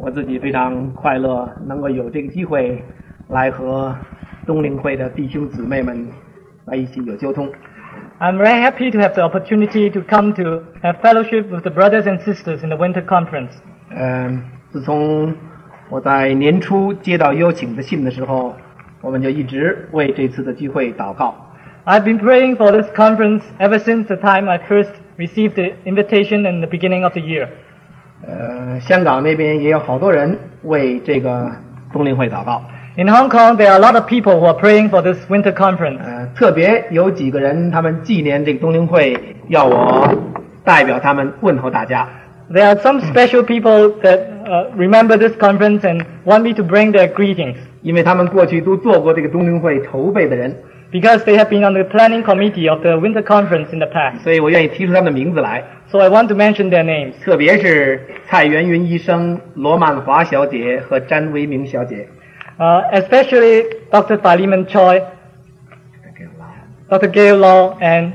我自己非常快乐能够有这个机会来和东灵会的弟兄姊妹们在一起有交通。 I'm very happy to have the opportunity to come to have fellowship with the brothers and sisters in the winter conference. 自从我在年初接到邀请的信的时候，我们就一直为这次的聚会祷告。 I've been praying for this conference ever since the time I first received the invitation in the beginning of the year. 香港那边也有好多人为这个冬令会祷告。 In Hong Kong, there are a lot of people who are praying for this winter conference. 特别有几个人，他们纪念这个冬令会，要我代表他们问候大家。 There are some special people that remember this conference and want me to bring their greetings. 因为他们过去都做过这个冬令会筹备的人。 Because they have been on the planning committee of the winter conference in the past. 所以我愿意提出他们的名字来。 So I want to mention their names. 特别是蔡元云医生、罗曼华小姐和詹维明小姐。 Especially Dr. Faliman Choi, Dr. Gail Law, and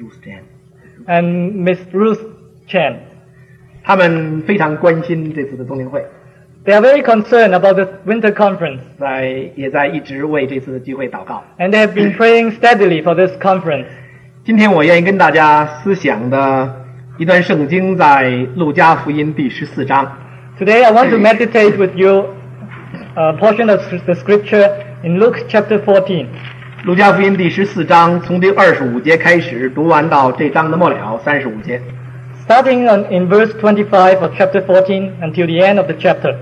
Miss Ruth Chen. 他们非常关心这次的冬令会。 They are very concerned about the winter conference. 也在一直为这次的聚会祷告。 And they have been praying steadily for this conference. 今天我愿意跟大家思想的一段圣经在路加福音第14章。 Today I want to meditate with you a portion of the scripture in Luke chapter 14. 路加福音第14章从第25节开始读完到这章的末了35节。 Starting in verse 25 of chapter 14 until the end of the chapter.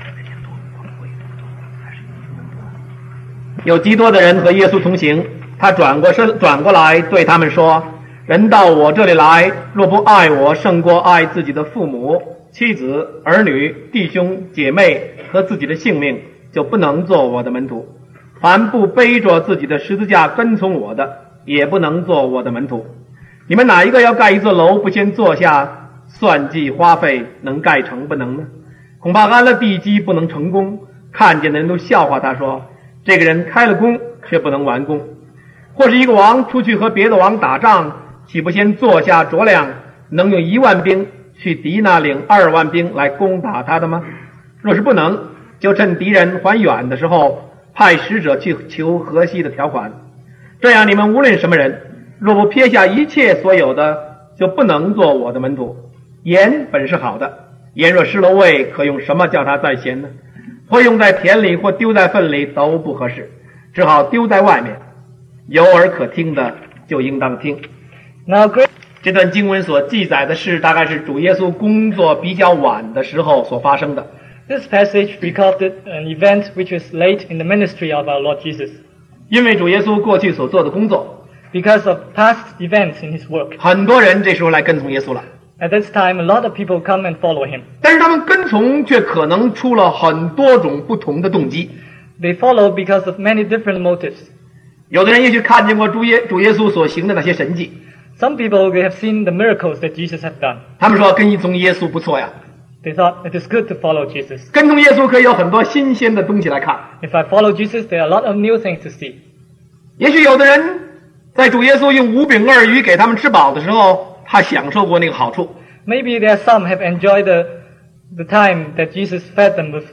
有极多的人和耶稣同行，他转过来对他们说：人到我这里来，若不爱我胜过爱自己的父母、妻子、儿女、弟兄、姐妹和自己的性命，就不能做我的门徒。凡不背着自己的十字架跟从我的，也不能做我的门徒。你们哪一个要盖一座楼，不先坐下算计花费，能盖成不能呢？恐怕安了地基不能成功，看见的人都笑话他说：这个人开了工却不能完工。或是一个王出去和别的王打仗，岂不先坐下酌量，能用1万兵去敌那领2万兵来攻打他的吗？若是不能，就趁敌人还远的时候，派使者去求河西的条款。这样你们无论什么人，若不撇下一切所有的，就不能做我的门徒。盐本是好的，盐若失了味，可用什么叫它再咸呢？或用在田里，或丢在粪里，都不合适，只好丢在外面。有耳可听的就应当听。这段经文所记载的事，大概是主耶稣工作比较晚的时候所发生的。 This passage recorded an event which was late in the ministry of our Lord Jesus. 因为主耶稣过去所做的工作， Because of past events in his work. 很多人这时候来跟从耶稣了。 At this time, a lot of people come and follow him. 但是他们跟从却可能出了很多种不同的动机。 They follow because of many different motives. 有的人也许看见过主耶稣所行的那些神迹。 Some people, they have seen the miracles that Jesus has done. 他们说跟从耶稣不错呀。 They thought it is good to follow Jesus. 跟从耶稣可以有很多新鲜的东西来看。 If I follow Jesus, there are a lot of new things to see. 也许有的人在主耶稣用5饼2鱼给他们吃饱的时候，他享受过那个好处。 Maybe there are some have enjoyed the time that Jesus fed them with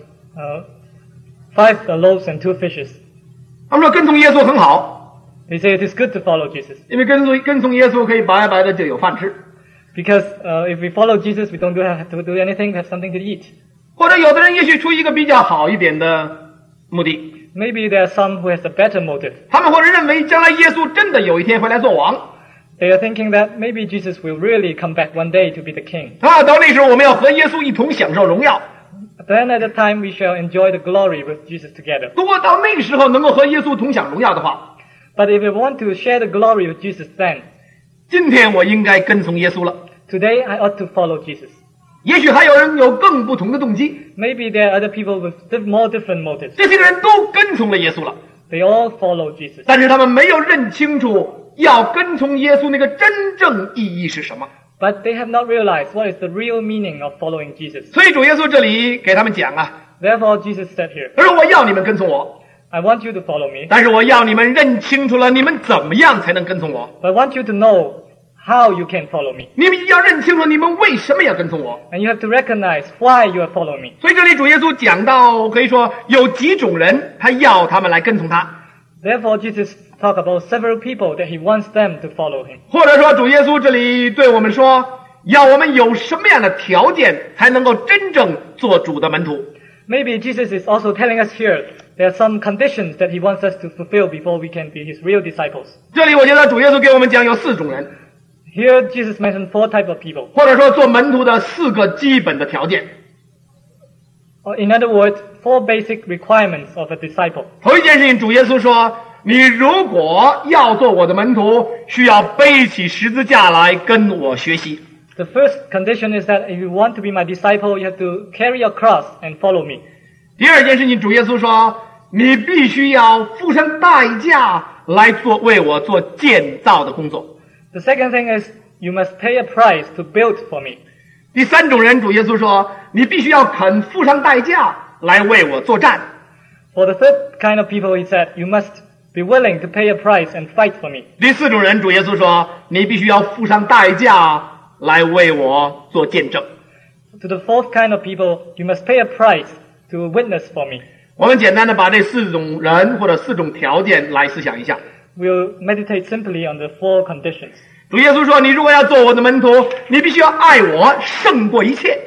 5 loaves and 2 fishes. 他们说跟从耶稣很好。 They say it is good to follow Jesus. 因为跟从耶稣可以白白的就有饭吃。 Because if we follow Jesus, we don't have to do anything, we have something to eat. 或者有的人也许出于一个比较好一点的目的。 Maybe there are some who has a better motive. 他们或者認為將來耶穌真的有一天會來做王。 They are thinking that maybe Jesus will really come back one day to be the king. 到那時候我們要和耶穌一同享受榮耀。 Then at that time we shall enjoy the glory with Jesus together. 如果到那個時候能夠和耶穌同享榮耀的話， But if we want to share the glory with Jesus then, 今天我應該跟從耶穌了。 today I ought to follow Jesus. 也許還有人有更不同的動機。 Maybe there are other people with more different motives. 這些人都跟從了耶穌了。 They all follow Jesus. 但是他們沒有認清楚要跟從耶穌那個真正意義是什麼。 But they have not realized what is the real meaning of following Jesus. 所以主耶穌這裡給他們講啊， Therefore Jesus said here, 他說我要你們跟從我， I want you to follow me, 但是我要你們認清楚了你們怎麼樣才能跟從我。 but I want you to know how you can follow me. 你们要认清楚你们为什么要跟从我。 And you have to recognize why you are following me. 所以这里主耶稣讲到，可以说有几种人，他要他们来跟从他， Therefore, Jesus talked about several people that he wants them to follow him. 或者说主耶稣这里对我们说，要我们有什么样的条件才能够真正做主的门徒。 Maybe Jesus is also telling us here there are some conditions that he wants us to fulfill before we can be his real disciples. 这里我觉得主耶稣给我们讲有4种人， Here, Jesus mentioned 4 types of people. 或者说做门徒的4个基本的条件。 Or in other words, 4 basic requirements of a disciple. 头一件事情，主耶稣说，你如果要做我的门徒，需要背起十字架来跟我学习。 The first condition is that if you want to be my disciple, you have to carry your cross and follow me. 第二件事情，主耶稣说，你必须要付上代价来为我做建造的工作。 The second thing is you must pay a price to build for me. 第3种人，主耶稣说，你必须要肯付上代价来为我作战。 For the third kind of people, he said, you must be willing to pay a price and fight for me. 第4种人，主耶稣说，你必须要付上代价来为我做见证。 To the fourth kind of people, you must pay a price to witness for me. 我们简单的把这4种人或者4种条件来思想一下。 We'll meditate simply on the 4 conditions. 主耶稣说，你如果要做我的门徒，你必须要爱我胜过一切。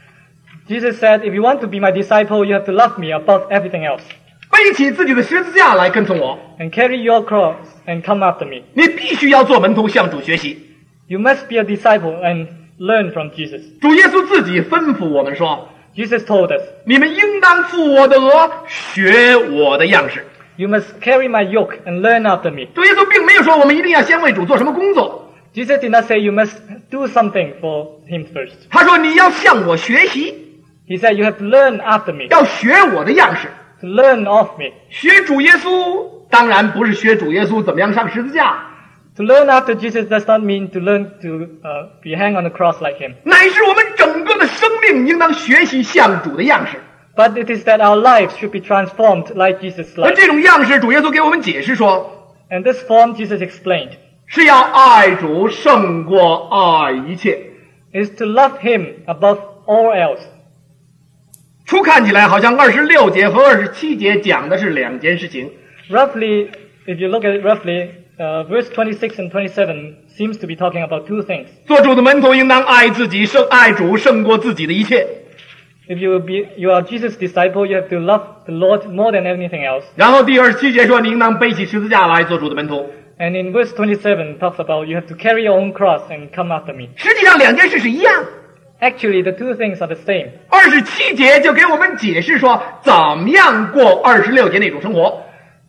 Jesus said, if you want to be my disciple, you have to love me above everything else. 背起自己的十字架来跟从我。 And carry your cross and come after me. 你必须要做门徒，向主学习。 You must be a disciple and learn from Jesus. 主耶稣自己吩咐我们说， Jesus told us, 你们应当负我的额，学我的样式。 you must carry my yoke and learn after me. 主耶稣并没有说我们一定要先为主做什么工作， Jesus did not say you must do something for him first. 他说你要向我学习， He said you have to learn after me, 要学我的样式。 to learn of me. 学主耶稣当然不是学主耶稣怎么样上十字架， To learn after Jesus does not mean to learn to be hang on the cross like him. 乃是我们整个的生命应当学习像主的样式。 But it is that our lives should be transformed like Jesus' 而 life. 这种样式，主耶稣给我们解释说， And this form Jesus explained 是要爱主胜过爱一切。 is to love him above all else. 初看起来好像26节和27节讲的是2件事情， Roughly, if you look at it roughly, verse 26 and 27 seems to be talking about 2 things. 做主的门徒应当爱自己爱主胜过自己的一切。 If you are Jesus' disciple, you have to love the Lord more than anything else. 然后第27节说，你应当背起十字架来做主的门徒。 And in verse 27 talks about you have to carry your own cross and come after me. 实际上2件事是一样。 Actually, the 2 things are the same. 27节就给我们解释说，怎么样过26节那种生活。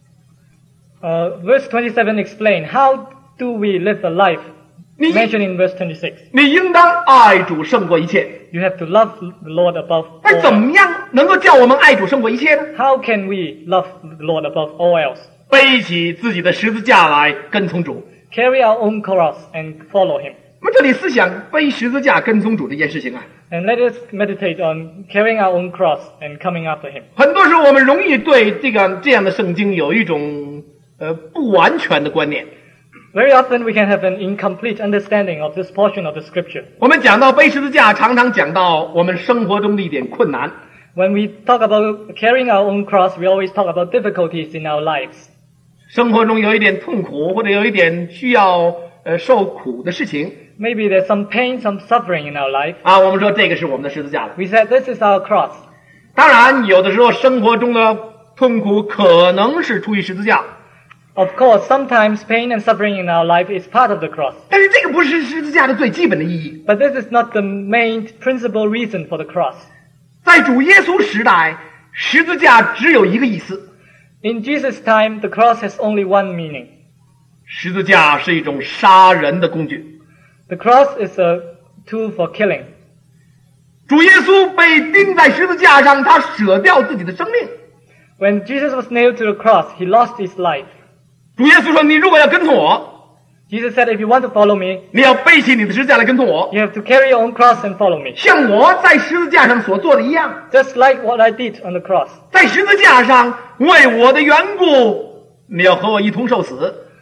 Verse 27 explain how do we live a life mentioned in verse 26. 你应当爱主胜过一切。 You have to love the Lord above 而怎 all. 么样能够叫我们爱主胜过一切呢？ How can we love the Lord above all else? 背起自己的十字架来跟从主。 Carry our own cross and follow him. 我们这里思想背十字架跟从主这件事情啊， And let us meditate on carrying our own cross and coming after him. 很多时候我们容易对这样的圣经有一种不完全的观念。 Very often we can have an incomplete understanding of this portion of the scripture. 我们讲到背十字架，常常讲到我们生活中的一点困难。 When we talk about carrying our own cross, we always talk about difficulties in our lives. 生活中有一点痛苦，或者有一点需要受苦的事情 Maybe there's some pain, some suffering in our life. 啊，我们说这个是我们的十字架了。 We said this is our cross. 当然，有的时候生活中的痛苦可能是出于十字架， Of course, sometimes pain and suffering in our life is part of the cross. 但是这个不是十字架的最基本的意义。 But this is not the main principal reason for the cross. 在主耶稣时代，十字架只有一个意思， In Jesus' time, the cross has only one meaning. 十字架是一种杀人的工具。 The cross is a tool for killing. 主耶稣被钉在十字架上，他舍掉自己的生命。 When Jesus was nailed to the cross, he lost his life. 主耶稣说：“你如果要跟从我， Jesus said, if you want to follow me, 你要背起你的十字架来跟从我， you have to carry your own cross and follow me. 像我在十字架上所做的一样， Just like what I did on the cross. 在十字架上为我的缘故，你要和我一同受死。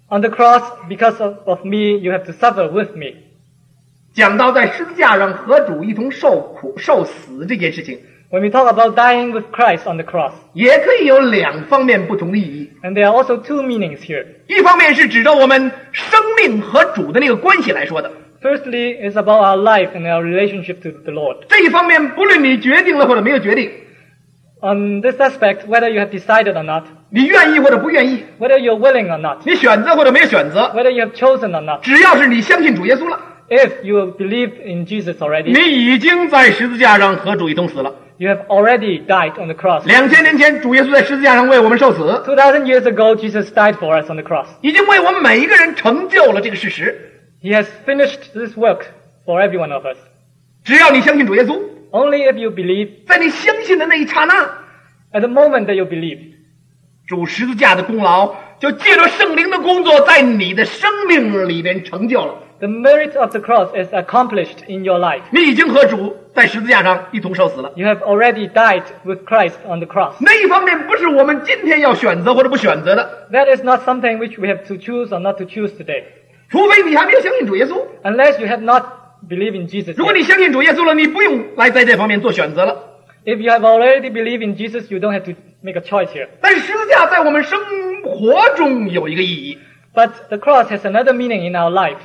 On the cross, because of me, you have to suffer with me. 讲到在十字架上和主一同受苦受死这件事情， When we talk about dying with Christ on the cross, 也可以有两方面不同的意义。 and there are also two meanings here. 一方面是指着我们生命和主的那个关系来说的， Firstly, it's about our life and our relationship to the Lord. 这一方面不论你决定了或者没有决定， On this aspect, whether you have decided or not, 你愿意或者不愿意， whether you're willing or not, 你选择或者没有选择， whether you have chosen or not, 只要是你相信主耶稣了， if you believe in Jesus already, 你已经在十字架上和主一同死了。 you have already died on the cross. 2000年前，主耶稣在十字架上为我们受死， 2,000 years ago, Jesus died for us on the cross. 已经为我们每一个人成就了这个事实。 He has finished this work for every one of us. 只要你相信主耶稣， Only if you believe, 在你相信的那一刹那， at the moment that you believe, 主十字架的功劳就借着圣灵的工作，在你的生命里边成就了。 the merit of the cross is accomplished in your life. 你已经和主在十字架上一同受死了。 You have already died with Christ on the cross. 那一方面不是我们今天要选择或者不选择的， That is not something which we have to choose or not to choose today. 除非你还没有相信主耶稣。 Unless you have not believed in Jesus 如果 yet. 你相信主耶稣了，你不用来在这方面做选择了。 If you have already believed in Jesus, you don't have to make a choice here. 但是十字架在我们生活中有一个意义， But the cross has another meaning in our life.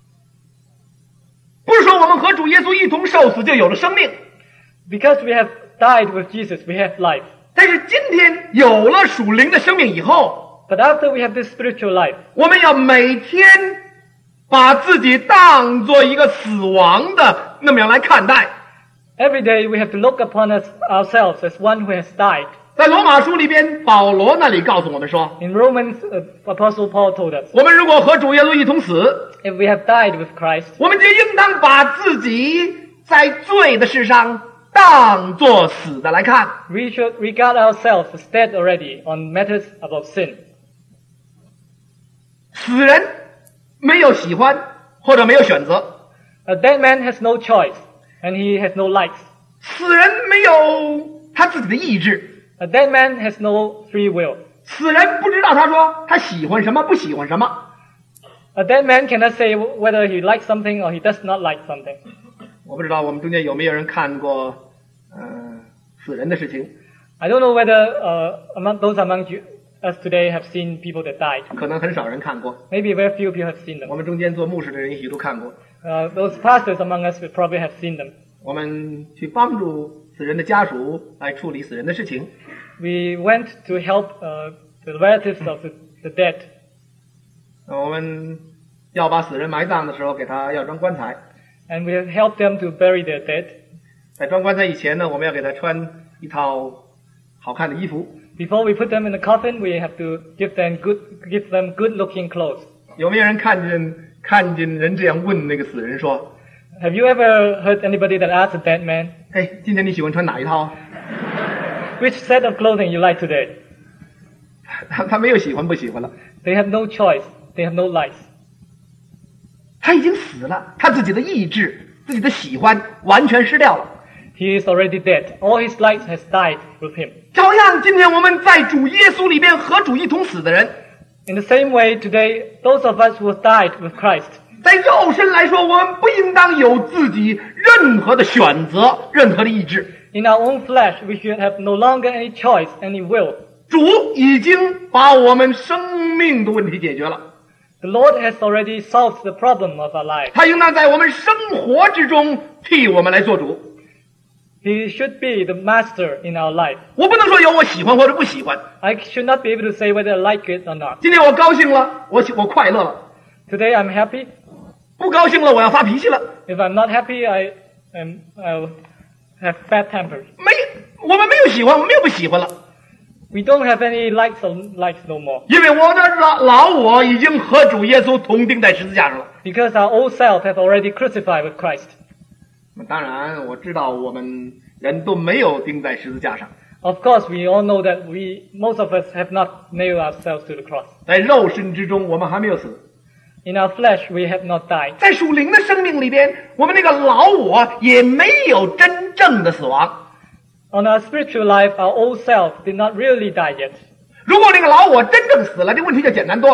不是说我们和主耶稣一同受死就有了生命， Because we have died with Jesus, we have life. 但是今天有了属灵的生命以后， But after we have this spiritual life, 我们要每天把自己当做一个死亡的那么样来看待。 every day we have to look upon ourselves as one who has died. 在罗马书里边，保罗那里告诉我们说， In Romans, Apostle Paul told us, 我们如果和主耶稣一同死， if we have died with Christ, 我们就应当把自己在罪的事上当作死的来看。 we should regard ourselves as dead already on matters about sin. 死人没有喜欢或者没有选择， A dead man has no choice, and he has no likes. 死人没有他自己的意志， A dead man has no free will. 死人不知道他说他喜欢什么不喜欢什么。 A dead man cannot say whether he likes something or he does not like something. 我不知道我们中间有没有人看过死人的事情， I don't know whether among us today have seen people that died. 可能很少人看过。 Maybe very few people have seen them. 我们中间做牧师的人也许都看过。 Those pastors among us will probably have seen them. 我们去帮助死人的家属来处理死人的事情。 We went to help the relatives of the dead. 我们要把死人埋葬的时候，给他要装棺材。 And we have helped them to bury their dead. 在装棺材以前呢，我们要给他穿一套好看的衣服。 Before we put them in the coffin, we have to give them good-looking clothes. 有没有人看见人这样问那个死人说 Have you ever heard anybody that asked a dead man, 哎，今天你喜欢穿哪一套啊？ which set of clothing you like today? 他没有喜欢不喜欢了， They have no choice. They have no likes. 他已经死了，他自己的意志、自己的喜欢完全失掉了。 He is already dead. All his likes has died with him. 照样，今天我们在主耶稣里边和主一同死的人， In the same way, today, those of us who have died with Christ, 在肉身来说，我们不应当有自己任何的选择、任何的意志。 in our own flesh, we should have no longer any choice, any will. 主已经把我们生命的问题解决了， The Lord has already solved the problem of our life. 他应当在我们生活之中替我们来做主。 He should be the master in our life. 我不能说有我喜欢或者不喜欢。 I should not be able to say whether I like it or not. 今天我高兴了，我快乐了； Today I'm happy. 不高兴了，我要发脾气了。 If I'm not happy, I'll have bad tempers. 我们没有喜欢，我们没有不喜欢了， We don't have any likes no more. 因为我的老我已经和主耶稣同钉在十字架上了。 Because our old self have already crucified with Christ. 当然，我知道我们人都没有钉在十字架上， Of course, we all know that most of us have not nailed ourselves to the cross. 在肉身之中，我们还没有死。 In our flesh, we have not died. 在属灵的生命里边，我们那个老我也没有真正的死亡。 On our spiritual life, our old self did not really die yet. 如果那个老我真正死了，这问题就简单多了。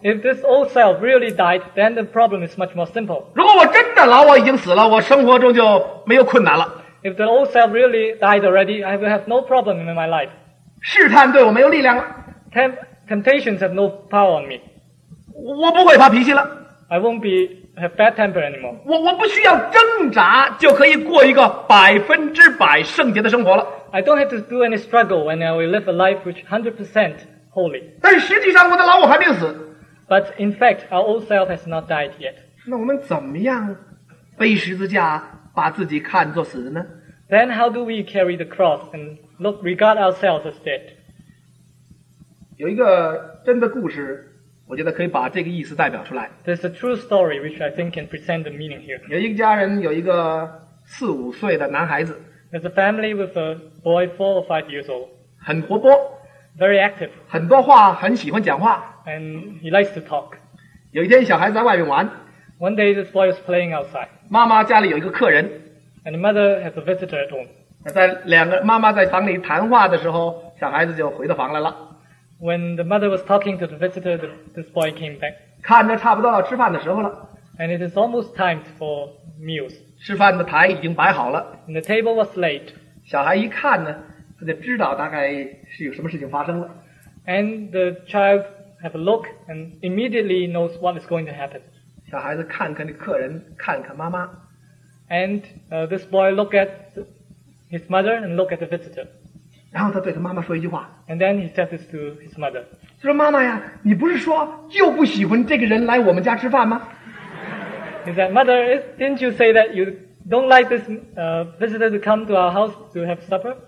If this old self really died, then the problem is much more simple. 如果我真的老我已经死了，我生活中就没有困难了。 If the old self really died already, I will have no problem in my life. 试探对我没有力量了， Temptations have no power on me. 我不会发脾气了， I won't have bad temper anymore. 我不需要挣扎就可以过一个100%圣洁的生活了。 I don't have to do any struggle when I will live a life which 100% holy. 但是实际上我的老我还没有死， But in fact, our old self has not died yet. 那我们怎么样背十字架，把自己看作死的呢？ Then how do we carry the cross and regard ourselves as dead? 有一个真的故事，我觉得可以把这个意思代表出来。 There's a true story which I think can present the meaning here. 有一个家人有一个4、5岁的男孩子， There's a family with a boy 4 or 5 years old, 很活泼， very active, 很多话，很喜欢讲话。 and he likes to talk. 有一天，小孩子在外面玩， One day this boy was playing outside, 妈妈家里有一个客人， and the mother has a visitor at home. 在妈妈在房里谈话的时候，小孩子就回到房来了。 When the mother was talking to the visitor, this boy came back, 看着差不多到吃饭的时候了， and it is almost time for meals. 吃饭的台已经摆好了。 And the table was laid, 小孩一看呢，他就知道大概是有什么事情发生了。 and the child have a look and immediately knows what is going to happen. 小孩子看看这客人，看看妈妈， And this boy look at his mother and look at the visitor. 然后他对他妈妈说一句话， And then he said this to his mother. 他说：“妈妈呀，你不是说就不喜欢这个人来我们家吃饭吗？” He said, Mother, didn't you say that you don't like this visitor to come to our house to have supper?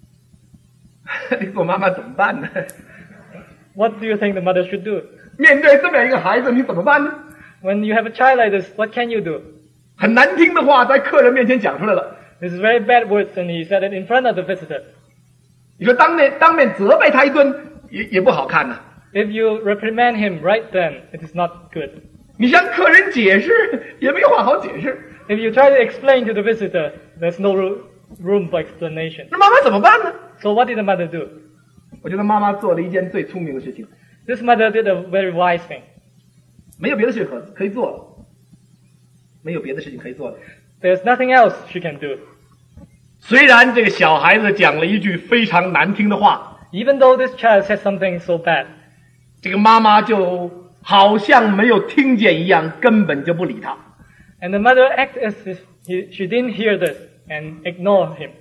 我妈妈怎么办呢？ What do you think the mother should do? 面对这么样一个孩子，你怎么办呢？ When you have a child like this, what can you do? 很难听的话在客人面前讲出来了。 This is very bad words, and he said it in front of the visitor. 你说当面责备他一顿，也不好看呐。 If you reprimand him right then, it is not good. 你向客人解释，也没有话好解释。 If you try to explain to the visitor, there's no room for explanation. 那妈妈怎么办呢？ So what did the mother do? 我觉得妈妈做了一件最聪明的事情， This mother did a very wise thing. 没有别的事可以做了，没有别的事情可以做了。 There's nothing else she can do. 虽然这个小孩子讲了一句非常难听的话， Even though this child said something so bad, 这个妈妈就好像没有听见一样，根本就不理他。 and the mother acted as if she didn't hear this and ignored him.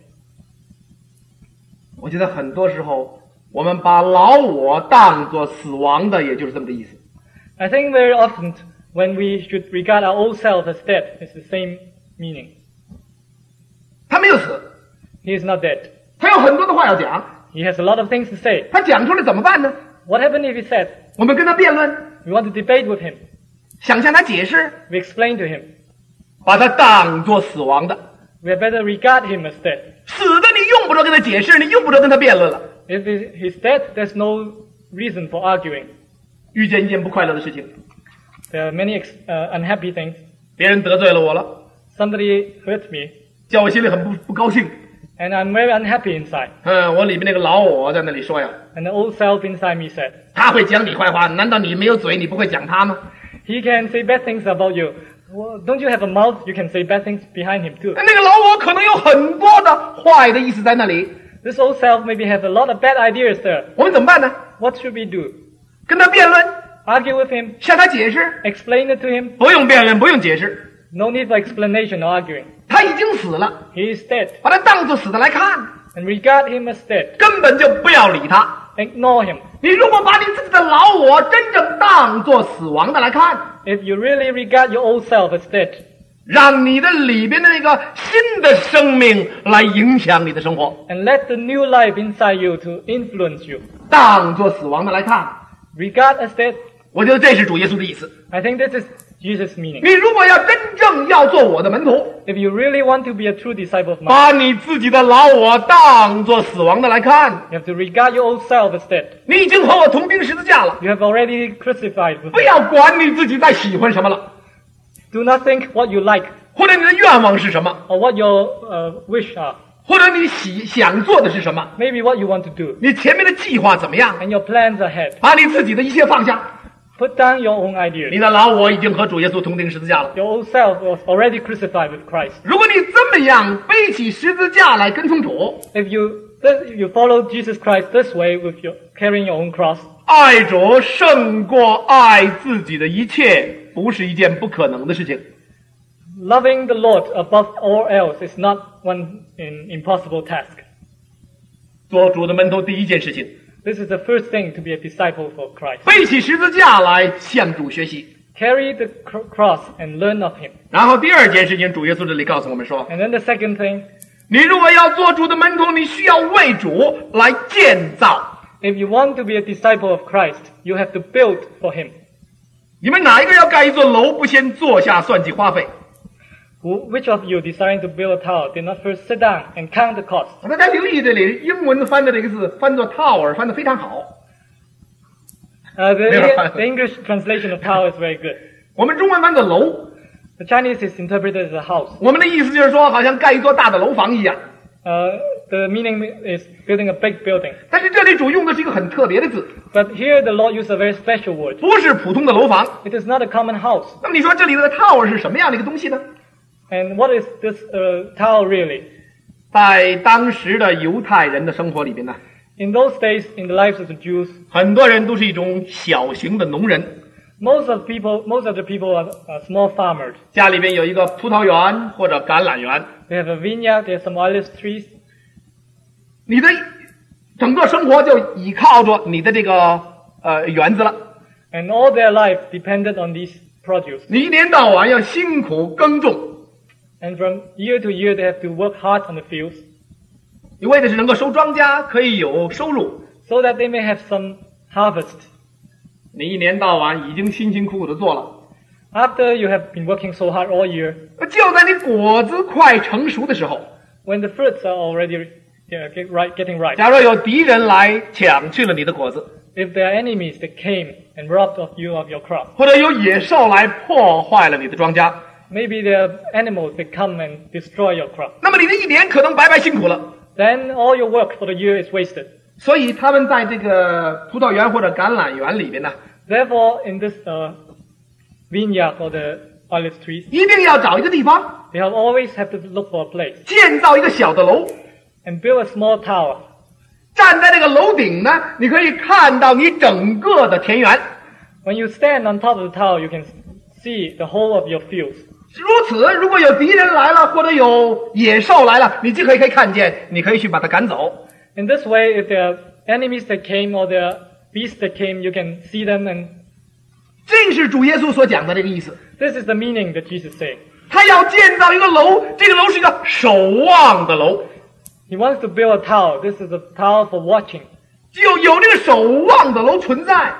我觉得很多时候，我们把老我当作死亡的，也就是这么个意思。 I think very often when we should regard our old self as dead, it's the same meaning. 他没有死， He is not dead. 他有很多的话要讲， He has a lot of things to say. 他讲出来怎么办呢？ What happened if he said, 我们跟他辩论， we want to debate with him? 想向他解释， We explain to him. 把他当作死亡的。 We had better regard him as dead. 死的你用不着跟他解释，你用不着跟他辩论了。 If he's dead, there's no reason for arguing. 遇见一件不快乐的事情， There are many unhappy things. 别人得罪了我了， Somebody hurt me, 叫我心里很不高兴。 and I'm very unhappy inside. 我里面那个老我在那里说呀， And the old self inside me said, 他会讲你坏话，难道你没有嘴，你不会讲他吗？ he can say bad things about you. Well, don't you have a mouth? You can say bad things behind him too. 那个老我可能有很多的坏的意思在那里， This old self maybe has a lot of bad ideas there. 我们怎么办呢？ What should we do? 跟他辩论， Argue with him? 向他解释， Explain it to him? 不用辩论，不用解释， No need for explanation or arguing. 他已经死了， He is dead. 把他当作死的来看， And regard him as dead. 根本就不要理他。 Ignore him. 你如果把你自己的老我真正当作死亡的来看， If you really regard your old self as dead, 让你的里边的那个新的生命来影响你的生活， and let the new life inside you to influence you. 当作死亡的来看， Regard as dead. 我觉得这是主耶稣的意思。 I think this is Jesus' meaning. 你如果要真正要做我的门徒， If you really want to be a true disciple of mine, 把你自己的老我当作死亡的来看， you have to regard your old self as dead. 你已经和我同钉十字架了， You have already crucified with 不 me. 要管你自己在喜欢什么了， Do not think what you like 或者你的愿望是什么， or what your wish are. 或者你想做的是什么， Maybe what you want to do 你前面的计划怎么样， and your plans ahead. 把你自己的一切放下， Put down your own ideas. 你的老我已经和主耶稣同钉十字架了。 Your old self was already crucified with Christ. 如果你这么样背起十字架来跟从主， If you follow Jesus Christ this way with your carrying your own cross, 爱主胜过爱自己的一切，不是一件不可能的事情。 loving the Lord above all else is not one impossible task. 做主的门徒第一件事情， This is the first thing to be a disciple for Christ. 背起十字架来向主学习。 Carry the cross and learn of Him. 然后第二件事情，主耶稣这里告诉我们说， And then the second thing, 你如果要做主的门徒，你需要为主来建造。 if you want to be a disciple of Christ, you have to build for Him. 你们哪一个要盖一座楼，不先坐下算计花费？ Which of you desiring to build a tower did not first sit down and count the cost? 大家留意这里英文翻的这个字，翻作 tower，翻得非常好。 The English translation of tower is very good. 我们中文翻作楼， The Chinese is interpreted as a house. 我们的意思就是说，好像盖一座大的楼房一样。 The meaning is building a big building. 但是这里主用的是一个很特别的字， But here the Lord used a very special word. 不是普通的楼房。 It is not a common house. 那么你说这里的 tower 是什么样的一个东西呢？ And what is this tower really? 在当时的犹太人的生活里边呢， In those days, in the lives of the Jews, 很多人都是一种小型的农人， most of the people are small farmers. 家里边有一个葡萄园或者橄榄园， They have a vineyard, they have some olive trees. 你的整个生活就依靠着你的这个园子了。 And all their life depended on these produce. 你一年到晚要辛苦耕种， And from year to year, they have to work hard on the fields 你为的是能够收庄稼，可以有收入。 so that they may have some harvest. 你一年到晚已经辛辛苦苦的做了， After you have been working so hard all year, 就在你果子快成熟的时候， when the fruits are already getting ripe, 假如有敌人来抢去了你的果子， if there are enemies that came and robbed of you of your crop, 或者有野兽来破坏了你的庄稼， maybe there are animals that come and destroy your crop, 那么你的一年可能白白辛苦了。 then all your work for the year is wasted. 所以他们在这个葡萄园或者橄榄园里边呢， Therefore, in this vineyard or the olive trees, 一定要找一个地方 they always have to look for a place 建造一个小的楼， and build a small tower. 站在这个楼顶呢，你可以看到你整个的田园。 When you stand on top of the tower, you can see the whole of your fields. 如此，如果有敌人来了，或者有野兽来了，你既可以看见，你可以去把它赶走。 In this way, if there are enemies that came or there are beasts that came, you can see them, and 这是主耶稣所讲的这个意思。 this is the meaning that Jesus said. 他要建造一个楼，这个楼是一个守望的楼， He wants to build a tower. This is a tower for watching. 有这个守望的楼存在，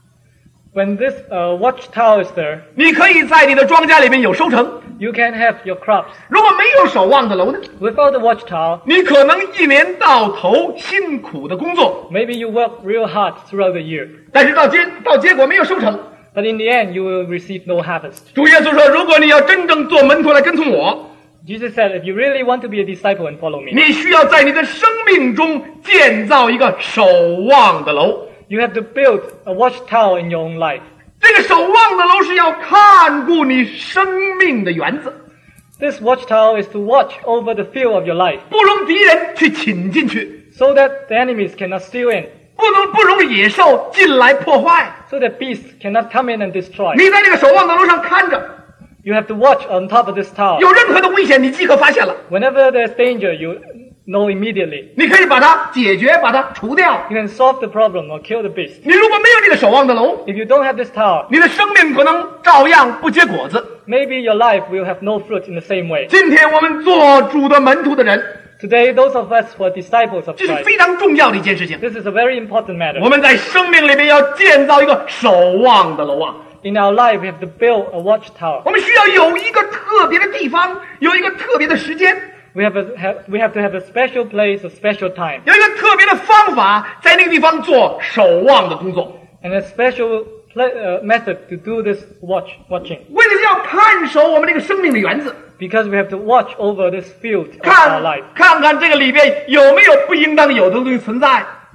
When this watchtower is there, 你可以在你的庄稼里面有收成。 you can have your crops. 如果没有守望的楼呢， Without the watchtower, 你可能一年到头辛苦的工作， maybe you work real hard throughout the year, 但是到结果没有收成。 but in the end, you will receive no harvest. 主耶稣说，如果你要真正做门徒来跟从我， Jesus said, if you really want to be a disciple and follow me, 你需要在你的生命中建造一个守望的楼。 you have to build a watchtower in your own life. 这个守望的楼是要看顾你生命的园子， This watchtower is to watch over the field of your life, 不容敌人去侵进去， so that the enemies cannot steal in, 不容野兽进来破坏。 so that beasts cannot come in and destroy. 你在这个守望的楼上看着， You have to watch on top of this tower. 有任何的危险，你即刻发现了， Whenever there's danger, you know immediately. 你可以把它解决，把它除掉。 You can solve the problem or kill the beast. 你如果没有这个守望的楼， If you don't have this tower, 你的生命可能照样不结果子。 maybe your life will have no fruit in the same way. 今天我们做主的门徒的人， Today, those of us who are disciples of 这是 Christ, 非常重要的一件事情。 this is a very important matter. 我们在生命里面要建造一个守望的楼啊！ In our life, we have to build a watchtower. 我们需要有一个特别的地方，有一个特别的时间， We have to have a special place, a special time, 有一个特别的方法，在那个地方做守望的工作。 and a special method to do this watching. 为的是要看守我们这个生命的园子， Because we have to watch over this field of our life. 看看这个里边有没有不应当有的东西存在，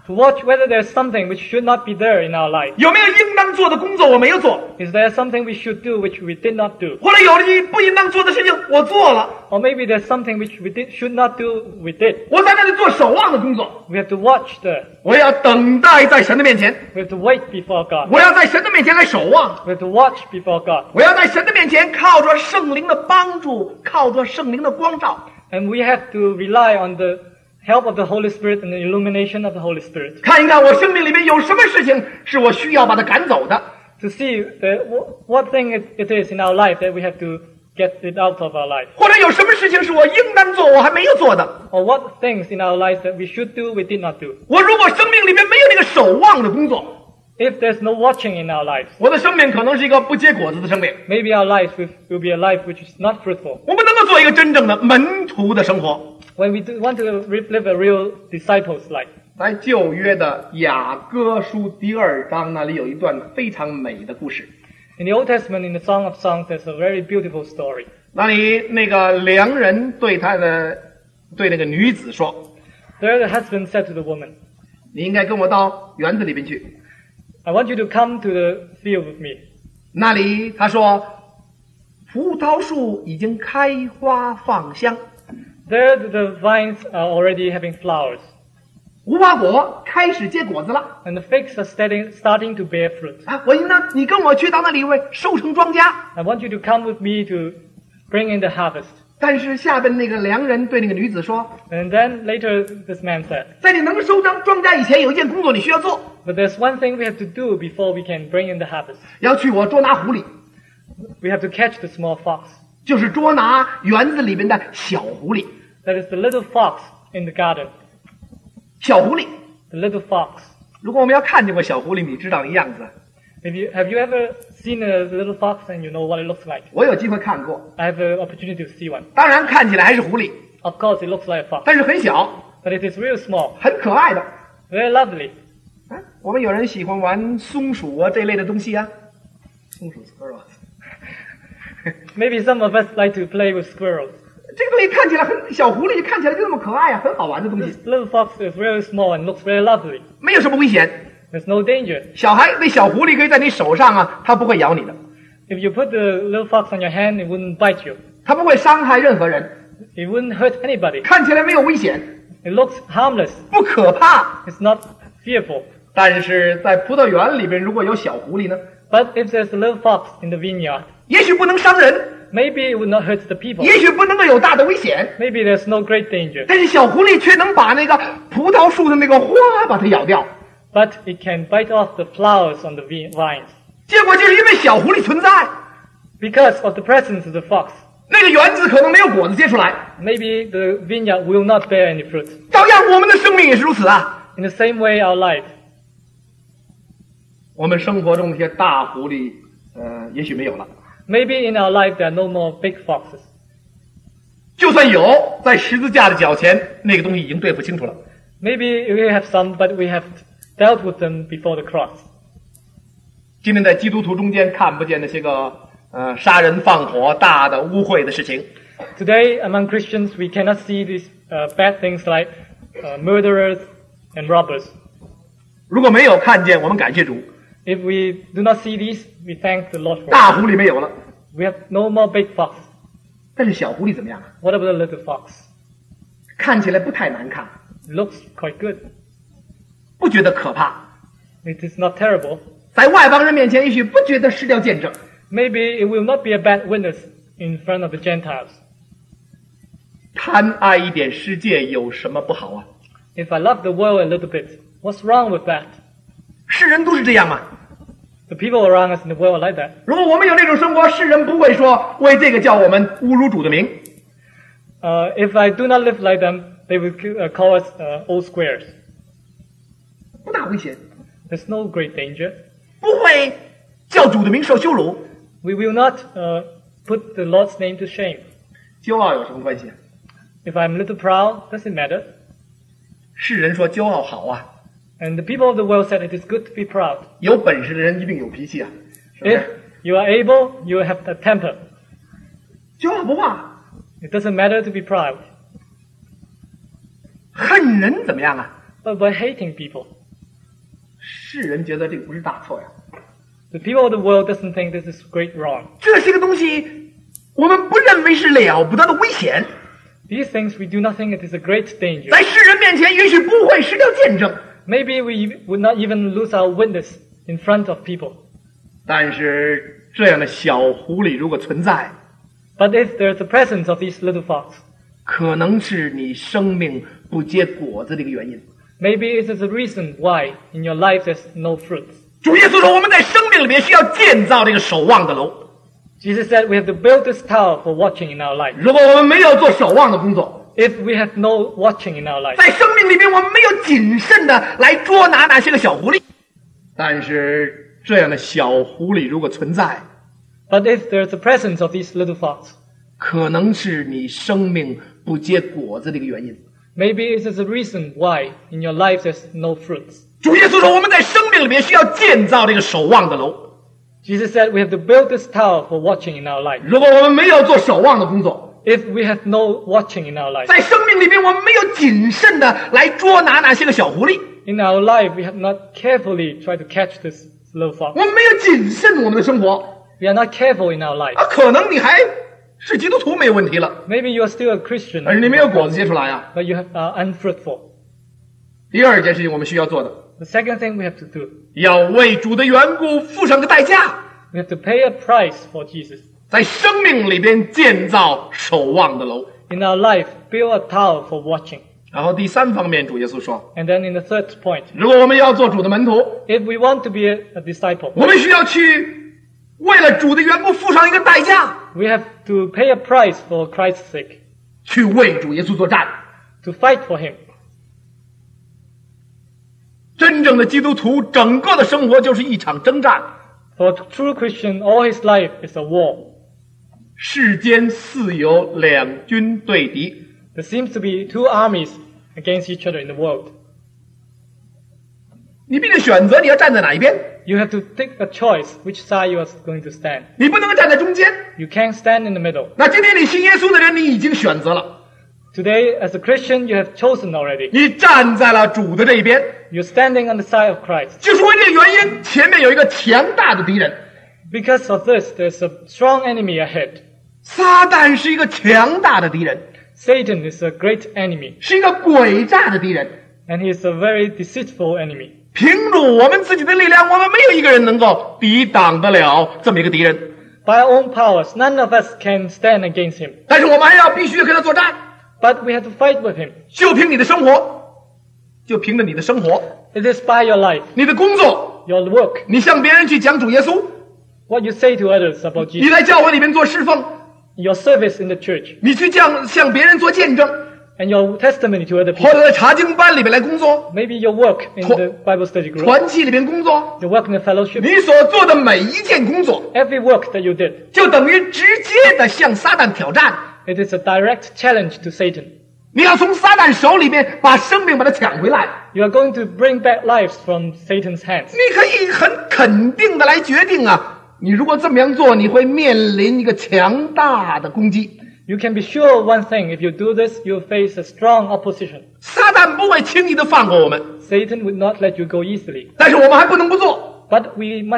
To watch whether there's something which should not be there in our life. 有没有应当做的工作我没有做？ Is there something we should do which we did not do? 或者有的不应当做的事情我做了， Or maybe there's something which should not do, we did. 我在那里做守望的工作， We have to watch there. 我要等待在神的面前， We have to wait before God. 我要在神的面前来守望， We have to watch before God. 我要在神的面前靠着圣灵的帮助，靠着圣灵的光照， And we have to rely on the help of the Holy Spirit and the illumination of the Holy Spirit 看一看我生命里面有什么事情是我需要把它赶走的， to see what thing it is in our life that we have to get it out of our life. 或者有什么事情是我应当做我还没有做的。 Or what things in our lives that we should do, we did not do. 我如果生命里面没有那个守望的工作， If there's no watching in our lives, 我的生命可能是一个不结果子的生命， maybe our life will be a life which is not fruitful. 我不能够做一个真正的门徒的生活。 When we want to live a real disciple's life. 在旧约的雅歌书第2章那里有一段非常美的故事， In the Old Testament, in the Song of Songs, there's a very beautiful story. 那里那个良人对那个女子说 There the husband said to the woman, 你应该跟我到园子里边去， I want you to come to the field with me. 那里他说葡萄树已经开花放香， There the vines are already having flowers, 无花果开始结果子了 and the figs are starting to bear fruit. 啊！你跟我去到那里为收成庄稼。 I want you to come with me to bring in the harvest. 但是下边那个良人对那个女子说， And then later this man said, 在你能收庄稼以前，有一件工作你需要做， but there's one thing we have to do before we can bring in the harvest. 要去我捉拿狐狸， We have to catch the small fox. 就是捉拿园子里边的小狐狸。 That is the little fox in the garden. 小狐狸， The little fox. 如果我们要看见过小狐狸，你知道的样子。 Have you ever seen a little fox and you know what it looks like? 我有机会看过， I have an opportunity to see one. 当然看起来还是狐狸， Of course, it looks like a fox, 但是很小， but it is real small, 很可爱的。 very lovely. 啊，我们有人喜欢玩松鼠啊这类的东西啊，松鼠 squirrel， Maybe some of us like to play with squirrels. 这个东西看起来小狐狸看起来就那么可爱啊，很好玩的东西， This little fox is very small and looks very lovely. 没有什么危险。 There's no danger. 那小狐狸可以在你手上啊，它不会咬你的， If you put the little fox on your hand, it wouldn't bite you. 它不会伤害任何人， It wouldn't hurt anybody. 看起来没有危险， It looks harmless. 不可怕。 It's not fearful. 但是在葡萄园里边，如果有小狐狸呢， But if there's a little fox in the vineyard, 也许不能伤人， maybe it would not hurt the people. 也许不能够有大的危险， Maybe there's no great danger. 但是小狐狸却能把那个葡萄树的那个花把它咬掉。 But it can bite off the flowers on the vines. 结果就是因为小狐狸存在， Because of the presence of the fox, 那个园子可能没有果子结出来。 maybe the vineyard will not bear any fruit. 照样，我们的生命也是如此啊。 In the same way, our life. 我们生活中那些大狐狸，也许没有了。 Maybe in our life there are no more big foxes. 就算有，在十字架的脚前，那个东西已经对付清楚了。 Maybe we have some, but we have dealt with them before the cross. 今天在基督徒中间看不见那些个杀人放火、大的污秽的事情。 Today, among Christians, we cannot see these bad things like murderers and robbers. 如果没有看见，我们感谢主。 If we do not see these, we thank the Lord for 大 it. 狐狸没有了， We have no more big fox. 但是小狐狸怎么样啊？ What about the little fox? 看起来不太难看， It looks quite good. 不觉得可怕， It is not terrible. 在外邦人面前也许不觉得失掉见证。 Maybe it will not be a bad witness in front of the Gentiles. 贪爱一点世界有什么不好啊？ If I love the world a little bit, what's wrong with that? 世人都是这样嘛。 The people around us in the world are like that. 如果我们有那种生活，世人不会说为这个叫我们侮辱主的名。 If I do not live like them, they will call us old squares. 不大危险， There's no great danger. 不会叫主的名受羞辱。 We will not put the Lord's name to shame. 骄傲有什么关系啊？ If I'm a little proud, does it matter? 世人说骄傲好啊， And the people of the world said it is good to be proud. 有本事的人一定有脾气啊。是不 If 是 you are able, you have a temper. 骄傲不怕， It doesn't matter to be proud. 恨人怎么样啊？ But by hating people, 世人觉得这个不是大错呀。 The people of the world doesn't think this is great wrong. 这些个东西，我们不认为是了不得的危险。 These things we do not think it is a great danger. 在世人面前，也许不会失掉见证。 Maybe we would not even lose our witness in front of people. 但是这样的小狐狸如果存在， But if there's the presence of these little fox, 可能是你生命不结果子的一个原因。 maybe it is the reason why in your life there's no fruits. 主耶稣说，我们在生命里面需要建造这个守望的楼。 Jesus said we have to build this tower for watching in our life. 如果我们没有做守望的工作， If we have no watching in our life, 在生命里面我们没有谨慎的来捉拿那些个小狐狸。但是这样的小狐狸如果存在， but if there's the presence of these little fox, 可能是你生命不结果子的一个原因。 maybe it is the reason why in your life there's no fruits. 主耶稣说，我们在生命里面需要建造这个守望的楼。 Jesus said we have to build this tower for watching in our life. 如果我们没有做守望的工作， If we have no watching in our life, 在生命里面我们没有谨慎的来捉拿那些个小狐狸， in our life we have not carefully tried to catch this little 我 fox. 们没有谨慎我们的生活， We are not careful in our life. 可能你还是基督徒没有问题了， Maybe you are still a Christian, 而你没有果子结出来啊。 but you are unfruitful. 第二件事情我们需要做的， The second thing we have to do, 要为主的缘故付上个代价， we have to pay a price for Jesus. 在生命里边建造守望的楼。 In our life, build a tower for watching. 然后第三方面，主耶稣说， And then in the third point, 如果我们要做主的门徒， if we want to be a disciple, 我们需要去为了主的缘故付上一个代价， we have to pay a price for Christ's sake, 去为主耶稣作战。 to fight for him. 真正的基督徒，整个的生活就是一场征战。 For a true Christian, all his life is a war. 世间似有两军对敌， There seems to be two armies against each other in the world. 你必须选择你要站在哪一边， You have to take a choice which side you are going to stand. 你不能够站在中间。 You can't stand in the middle. 那今天你信耶稣的人，你已经选择了， Today, as a Christian, you have chosen already. 你站在了主的这一边， You're standing on the side of Christ. 就是为这个原因，前面有一个强大的敌人， Because of this, there's a strong enemy ahead. 撒旦是一个强大的敌人， Satan is a great enemy, 是一个诡诈的敌人。 and he is a very deceitful enemy. 凭着我们自己的力量，我们没有一个人能够抵挡得了这么一个敌人。 By our own powers, none of us can stand against him. 但是我们还要必须跟他作战， But we have to fight with him. 就凭你的生活，就凭着你的生活， It is by your life, 你的工作， your work, 你向别人去讲主耶稣， what you say to others about 你 Jesus, 在教会里面做侍奉， your service in the church, 你去向别人做见证， and your testimony to other 或 people. 者在查经班里面来工作， Maybe your work in the Bible study group, 团契里面工作， your work in the fellowship, 你所做的每一件工作， every work that you did. 就等于直接的向撒旦挑战。 It is a direct challenge to Satan. 你要从撒旦手里面把生命把它抢回来。 You are going to bring back lives from Satan's hands. 你可以很肯定的来决定啊，你如果这么样做，你会面临一个强大的攻击。 You can be sure of one thing, if you do this, you'll face a strong opposition. 撒旦不会轻易的放过我们， Satan would not let you go easily. 但是我们还不能不做。 But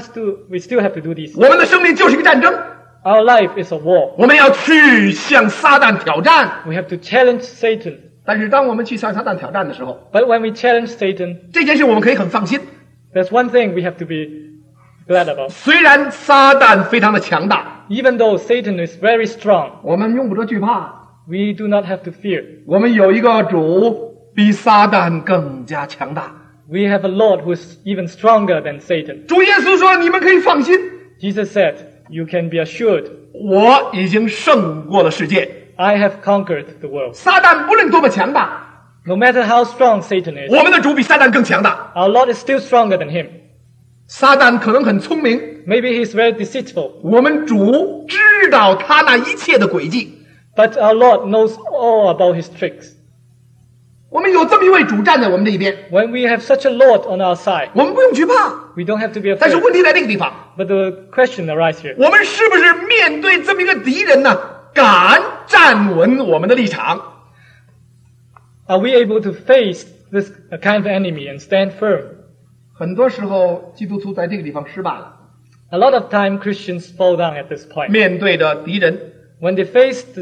we still have to do this. 我们的生命就是一个战争， Our life is a war. 我们要去向撒旦挑战。 We have to challenge Satan. 但是当我们去向撒旦挑战的时候， But when we challenge Satan, 这件事我们可以很放心。 there's one thing we have to be glad about. 虽然撒旦非常的强大， Even though Satan is very strong, 我们用不着惧怕。 we do not have to fear. 我们有一个主比撒旦更加强大。 We have a Lord who is even stronger than Satan. 主耶稣说：“你们可以放心， Jesus said, you can be assured, 我已经胜过了世界。 I have conquered the world. 撒旦不论多么强大， No matter how strong Satan is, 我们的主比撒旦更强大。 our Lord is still stronger than him. 撒旦可能很聪明， Maybe he's very deceitful, 我们主知道他那一切的诡计。 but our Lord knows all about his tricks. 我们有这么一位主站在我们这一边， When we have such a Lord on our side, 我们不用惧怕。 we don't have to be 但是 afraid. 问题在这个地方， But the question arises here. 我们是不是面对这么一个敌人呢，敢站稳我们的立场？ Are we able to face this kind of enemy and stand firm? 很多时候，基督徒在这个地方失败了。 A lot of time Christians fall down at this point. 面对着敌人， When they face the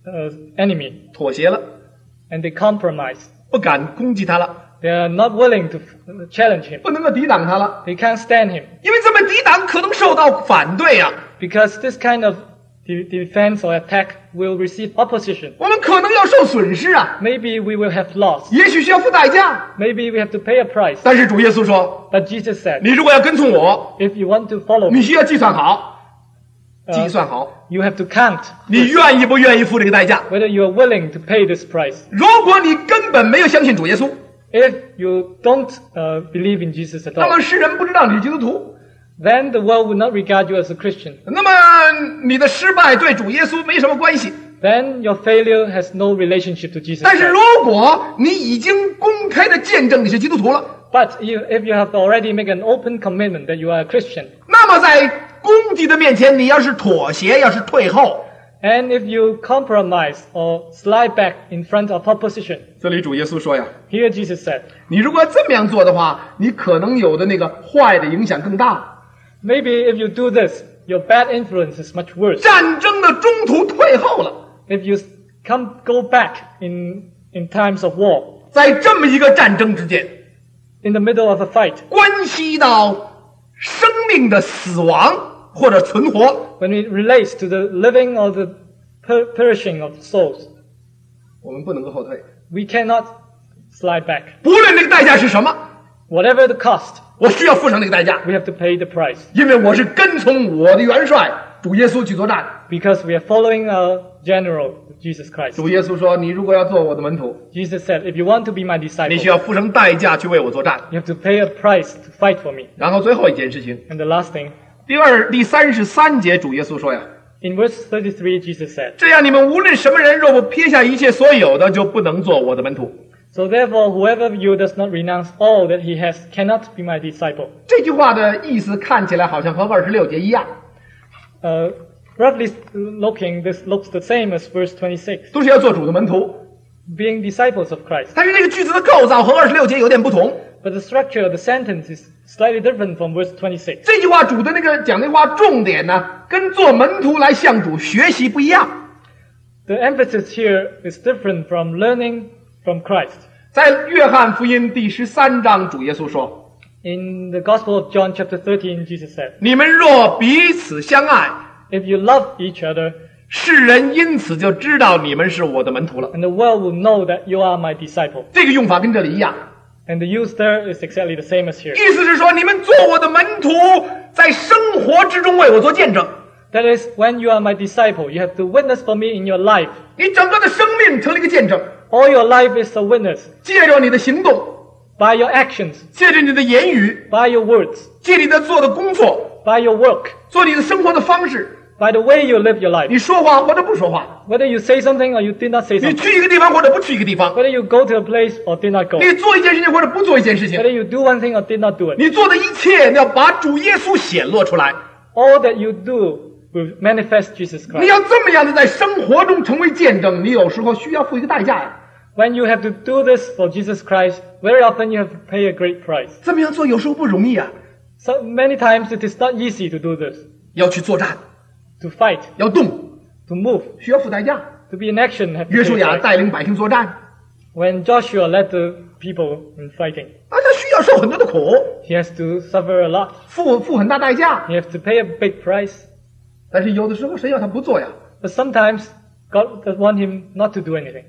enemy 妥协了， and they compromise, 不敢攻击他了， they are not willing to challenge him. 不能够抵挡他了， They can't stand him 因为这么抵挡可能受到反对啊， because this kind of defense or attack will receive opposition. 我们可能要受损失啊， Maybe we will have loss. 也许需要付代价。 Maybe we have to pay a price. 但是主耶稣说， But Jesus said, 你如果要跟从我， if you want to follow 你 me, 需要计算好，计算好， you have to count 你愿意不愿意付这个代价。 whether you are willing to pay this price. 如果你根本没有相信主耶稣， If you don't believe in Jesus at 那 all, 么世人不知道你是基督徒， then the world will not regard you as a Christian. 那么你的失败对主耶稣没什么关系。 Then your failure has no relationship to Jesus 但是 Christ. 如果你已经公开的见证你是基督徒了， But if you have already made an open commitment that you are a Christian, 那么在攻击的面前，你要是妥协，要是退后， and if you compromise or slide back in front of opposition, 这里主耶稣说呀， here Jesus said, 你如果这么样做的话，你可能有的那个坏的影响更大。 maybe if you do this, your bad influence is much worse. 战争的中途退后了， If you go back in times of war, 在这么一个战争之间， in the middle of a fight, 关系到生命的死亡或者存活， when it relates to the living or the perishing of souls, 我们不能够后退， we cannot slide back. 不论这个代价是什么， Whatever the cost, 我需要付上这个代价， we have to pay the price 因为我是跟从我的元帅主耶稣去作战。 because we are following our general, Jesus Christ. 主耶稣说：“你如果要做我的门徒， Jesus said, if you want to be my 你 disciple, 需要付上代价去为我作战。 you have to pay a price to fight for me. ” 然后最后一件事情， And the last thing, 第33节，主耶稣说呀 in verse 33, Jesus said,：“ 这样你们无论什么人，若不撇下一切所有的，就不能做我的门徒。” So therefore, whoever of you does not renounce all that he has cannot be my disciple. 这句话的意思看起来好像和26节一样， Roughly looking, this looks the same as verse 26, 都是要做主的门徒。 being disciples of Christ. 但是这个句子的构造和26节有点不同。 But the structure of the sentence is slightly different from verse 26. 这句话主的那个讲的话重点呢，跟做门徒来向主学习不一样。 The emphasis here is different from learning from Christ. 在约翰福音第13章，主耶稣说 In the Gospel of John chapter 13, Jesus said,：“ 你们若彼此相爱， if you love each other, 世人因此就知道你们是我的门徒了。 and the world will know that you are my disciple. ” 这个用法跟这里一样， And the use there is exactly the same as here. 意思是说，你们做我的门徒，在生活之中为我做见证。 That is, when you are my disciple, you have to witness for me in your life. 你整个的生命成了一个见证， All your life is a witness. 借着你的行动， By your actions, 借着你的言语， by your words, 借你的做的工作， by your work, 做你的生活的方式， by the way you live your life. 你说话或者不说话， Whether you say something or you did not say 你 something. 去一个地方或者不去一个地方， Whether you go to a place or did not go. 你做一件事情或者不做一件事情， Whether you do one thing or did not do it. 你做的一切，你要把主耶稣显露出来。 All that you do will manifest Jesus 你 Christ. 要这么样的在生活中成为见证，你有时候需要付一个代价呀。 When you have to do this for Jesus Christ, very often you have to pay a great price. 这么样做有时候不容易啊， So many times it is not easy to do this. 要去作战， To fight, 要动， to move, 需要付代价。 to be in action. Have to 约 pay 书 a 亚 price. 带领百姓作战， When Joshua led the people in fighting, 他需要受很多的苦， he has to suffer a lot. 付很大代价。 He has to pay a big price. 但是有的时候神要他不做呀。 But sometimes God does want him not to do anything.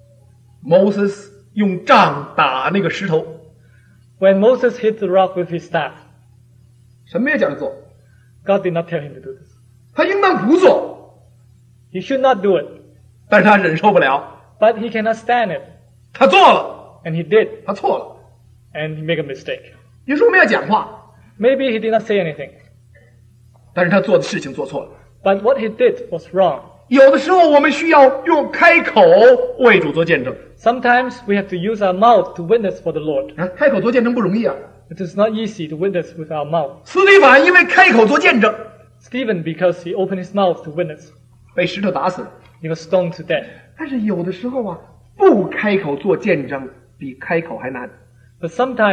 Moses 用杖打那个石头， When Moses hit the rock with his staff, 什么也叫他做， God did not tell him to do this. 他应当不做， He should not do it. 但是他忍受不了， But he cannot stand it. 他做了， And he did. 他错了。 And he made a mistake. 有时候我们要讲话， Maybe he did not say anything. 但是他做的事情做错了。 But what he did was wrong. 有的时候我们需要用开口为主做见证， Sometimes we have to use our mouth to witness for the Lord. 开口做见证不容易啊。 It is not easy to witness with our mouth. 司提反因为开口做见证， Stephen, because he opened his mouth to witness, 被石头打死了。 he was stoned to death. 但是有的时候啊，不开口做见证比开口还难。 But sometimes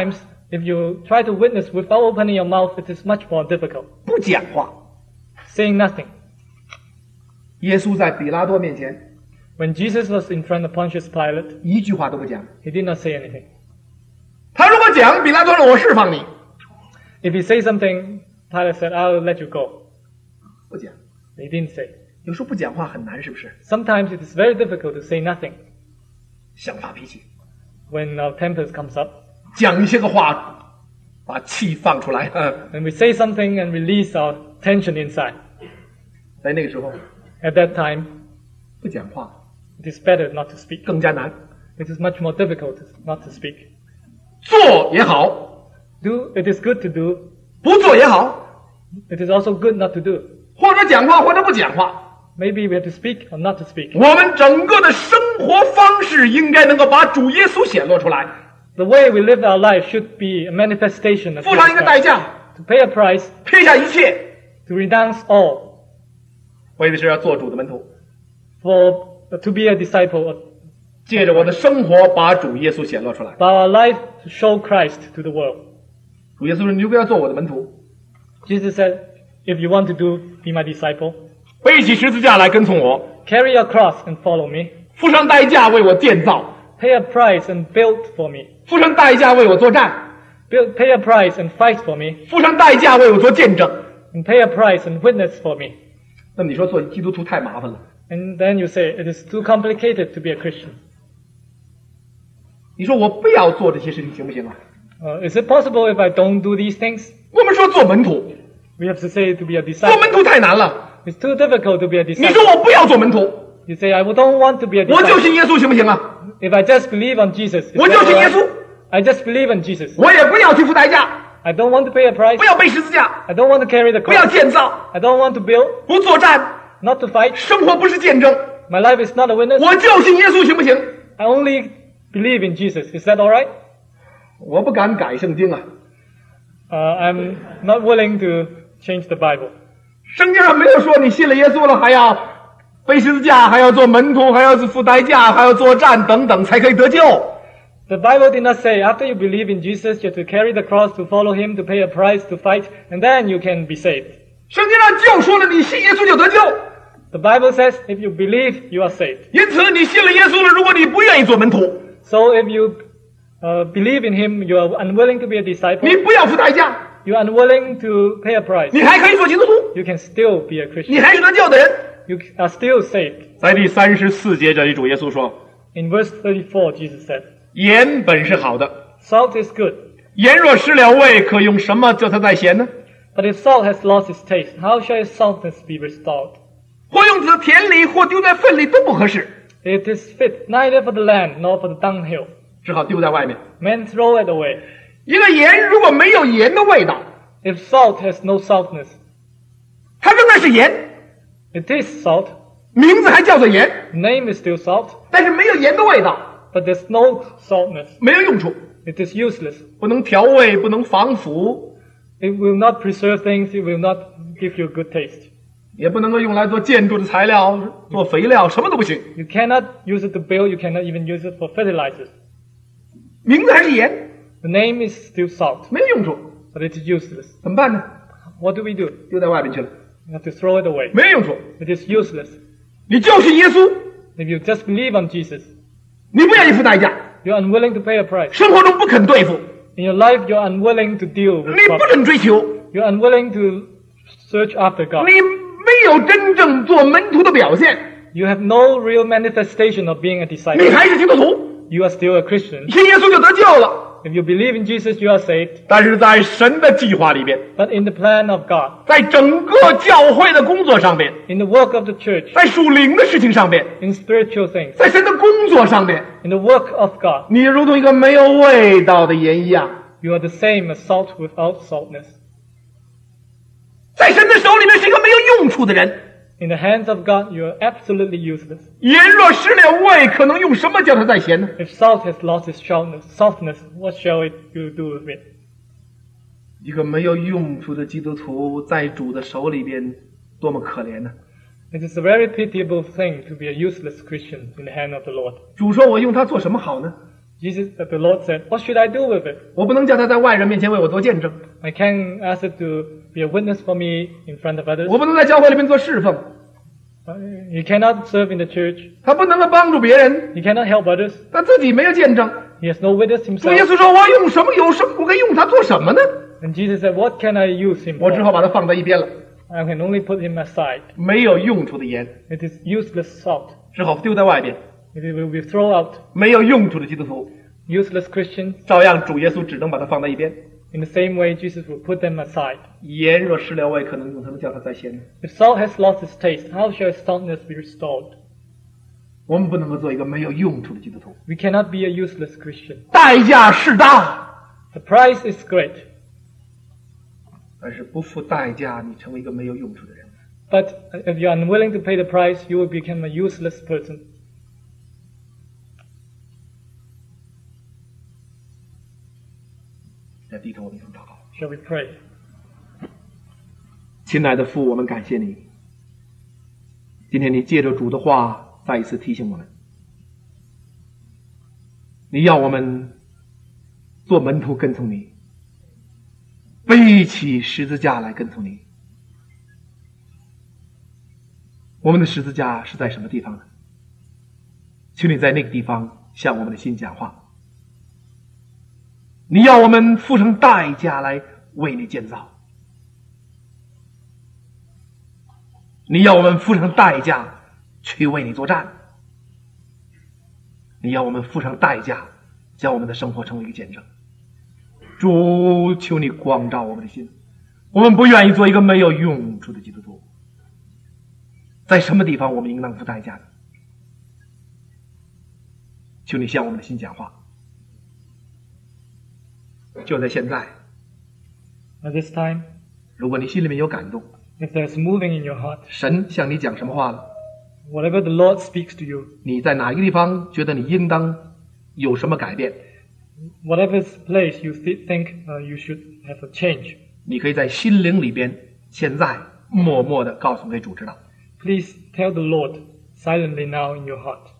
If you try to witness without opening your mouth, it is much more difficult. 不讲话。 Saying nothing. 耶稣在比拉多面前 When Jesus was in front of Pontius Pilate, 一句话都不讲。 he did not say anything. 他如果讲，比拉多说我释放你， If he said something, Pilate said, I'll let you go. 不讲。 He didn't say. 有时候不讲话很难，是不是？ Sometimes it is very difficult to say nothing 想发脾气， when our temper comes up. 讲一些个话，把气放出来。 When we say something and release our tension inside. 在那个时候 At that time, 不讲话 it is better not to speak. 更加难， It is much more difficult not to speak. 做也好， It is good to do. 不做也好， It is also good not to do. 或者讲话或者不讲话。 Maybe we have to speak or not to speak. 我们整个的生活方式应该能够把主耶稣显露出来， The way we live our life should be a manifestation of 付上一个代 Jesus Christ. 价， To pay a price, 撇下一切， to renounce all, 为的是要做主的门徒， to be a disciple, of, 借着我的生活把主耶稣显露出来。 by our life to show Christ to the world. 主耶稣说：“你就不要做我的门徒， Jesus said, if you want to be my disciple, 背起十字架来跟从我， carry your cross and follow me. 付上代价为我建造， Pay a price and build for me. 付上代价为我作战， Pay a price and fight for me. 付上代价为我做见证。” And pay a price and witness for me. 那么你说做基督徒太麻烦了， And then you say, it is too complicated to be a Christian. 你说我不要做这些事情行不行啊？ Is it possible if I don't do these things? 我们说做门徒， We have to say to be a 做 disciple. 门徒太难了。 It's too difficult to be a 你 disciple. 说我不要做门徒， You say, I don't want to be a 我就 disciple. 信耶稣行不行啊？ If I just believe on Jesus, is 我 that 就信耶 all 稣， right? I just believe on Jesus. 我也不要去付代价， I don't want to pay a price. 不要背十字架， I don't want to carry the 不要 cross. 建造， I don't want to build, 不作战， not to fight. 生活不是见证， My life is not a witness. 我就信耶稣行不行？ I only believe in Jesus. Is that all right? 我不敢改圣经啊， I'm not willing to change the Bible. 圣经上没有说你信了耶稣了还要背十字架，还要做门徒，还要付代价，还要作战等等才可以得救。 The Bible did not say after you believe in Jesus, you have to carry the cross, to follow Him, to pay a price, to fight, and then you can be saved. 圣经上就说了，你信耶稣就得救。 The Bible says if you believe, you are saved. 因此，你信了耶稣了，如果你不愿意做门徒， So if you believe in Him, you are unwilling to be a disciple, 你不要付代价， you are unwilling to pay a price, 你还可以做基督徒， you can still be a 你 Christian. 还是得救的人。 You are still saved. 在第34节这里，主耶稣说 In verse 34, Jesus said, 盐本是好的， Salt is good, 盐若失了味，可用什么叫它再咸呢？ but if salt has lost its taste, how shall its saltness be restored? 或用在田里，或丢在粪里，都不合适， It is fit neither for the land nor for the dunghill. 只好丢在外面。 Men throw it away. 一个盐如果没有盐的味道， If salt has no saltness, 它仍然是盐， it is salt. 名字还叫做盐， The name is still salt, 但是没有盐的味道， but there's no saltness. 没有用处， It is useless. 不能调味，不能防腐， It will not preserve things. It will not give you good taste. 也不能够用来做建筑的材料、做肥料，什么都不行。 You cannot use it to build. You cannot even use it for fertilizers. 名字还是盐， The name is still salt, 没有用处， but it is useless. 怎么办呢？ What do we do? 丢在外面去了， You have to throw it away. 没有用处。 It is useless. 你就信耶稣， If you just believe on Jesus, 你不愿意付代价， you're unwilling to pay a price. 生活中不肯对付， In your life, you're unwilling to deal 你 with 不 problems. 肯追求， You're unwilling to search after God. 你没有真正做门徒的表现， You have no real manifestation of being a 你 disciple. 还是基督徒， You are still a Christian. 信耶稣就得救了。 If you believe in Jesus, you are saved. 但是在神的计划里边， But in the plan of God, 在整个教会的工作上边， in the work of the church, 在属灵的事情上边， in spiritual things, 在神的工作上边， in the work of God, 你如同一个没有味道的盐一样， you are the same as salt without saltness. 在神的手里面是一个没有用处的人。 In the hands of God, you are absolutely useless. 盐若失了味，可能用什么叫它再咸呢？ If salt has lost its softness, what shall you do with it? 一个没有用处的基督徒在主的手里边，多么可怜呢？ It is a very pitiable thing to be a useless Christian in the hand of the Lord. 主说：“我用它做什么好呢？ The Lord said, "What should I do with it? 我不能叫他在外人面前为我做见证， I can't ask it to be a witness for me in front of others. 我不能在教会里面做侍奉， He cannot serve in the church. 他不能够帮助别人， He cannot help others. 他自己没有见证。 He has no witness 主耶 himself." 稣说：“我用什么？我可以用他做什么呢？ And Jesus said, "What can I use him 我只 for? 好把他放在一边了， I can only put him aside. 没有用处的盐， It is useless salt. 只好丢在外边。 It will be thrown out. 没有用处的基督徒， Useless Christians. 照样主耶稣只能把它放在一边。 In the same way, Jesus will put them aside. 盐若失了味，可能用它们叫它再鲜。 If salt has lost its taste, how shall its saltness be restored? 我们不能够做一个没有用处的基督徒， We cannot be a useless Christian. 代价是大， The price is great, 但是不付代价，你成为一个没有用处的人。 but if you are unwilling to pay the price, you will become a useless person. 再低头，我们一同祷告。 Shall we pray? 亲爱的父，我们感谢你，今天你借着主的话再一次提醒我们，你要我们做门徒跟从你，背起十字架来跟从你。我们的十字架是在什么地方呢？请你在那个地方向我们的心讲话。你要我们付上代价来为你建造，你要我们付上代价去为你作战，你要我们付上代价将我们的生活成为一个见证。主，求你光照我们的心，我们不愿意做一个没有用处的基督徒。在什么地方我们应当付代价呢？求你向我们的心讲话。就在现在， At this time, 如果你心里面有感动， if there's moving in your heart, 神向你讲什么话了？ whatever the Lord speaks to you, 你在哪一个地方觉得你应当有什么改变？ whatever place you think you should have a change, 你可以在心灵里边现在默默的告诉给主知道。 please tell the Lord silently now in your heart.